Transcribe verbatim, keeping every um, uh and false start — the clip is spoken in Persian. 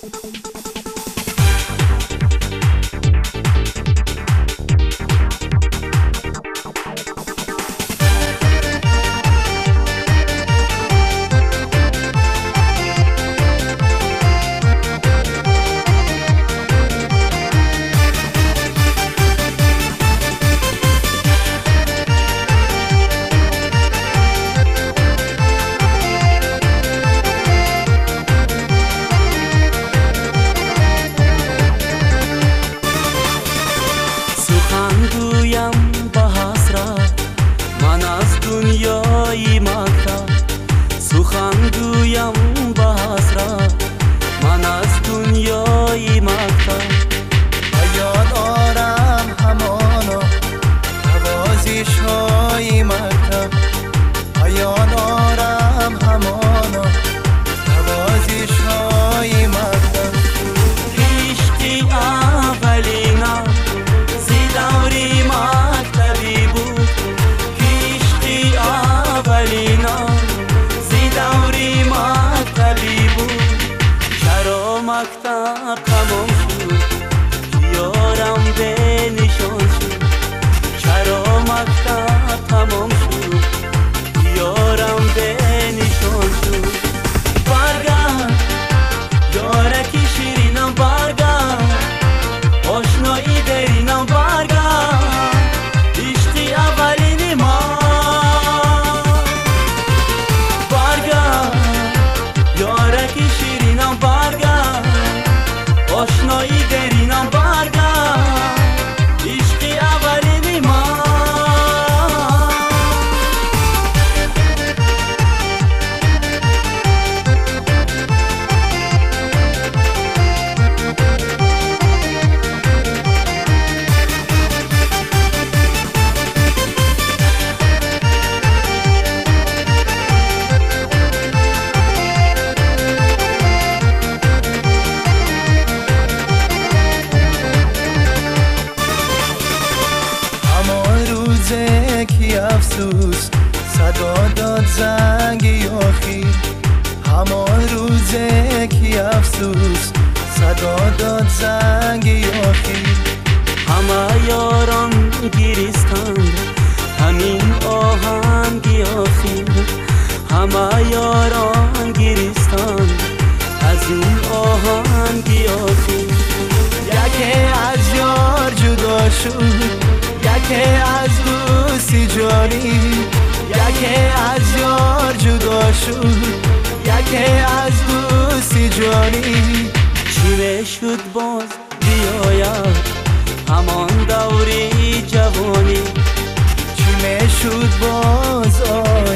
دنیای مکتب سخن گویم به حسرت من از دنیای مکتب. یاد آرم همانا نوازش های مکتب، یاد آرم همانا نوازش های مکتب. عشقی اولینم زی دوری مکتبی بود، عشقی اولینم زی دوری مکتبی بود. چرا مکتب تمام شد یارم به نشان شد، چرا مکتب تمام شد یارم به نشان شد. برگرد یارکی شیرینم، برگرد آشنایی درینم، برگرد عشقی اولین ما. برگرد یارکی شیرینم، برگرد آشنایی درینم، برگرد عشقی اولین ما. کی افسوس صدا داد زنگ یاخی، همان روزه کی افسوس صدا داد زنگ یاخی. همه یاران گریستند همین آهنگ آخی، همه یاران گریستند از این آهنگ آخی. یکی از یار جدا شد، یکی از دوستی جانی، یکی از یار جدا شد، یکی از دوستی جانی. چی شد باز بیاید همان دوری جوانی، چی شد باز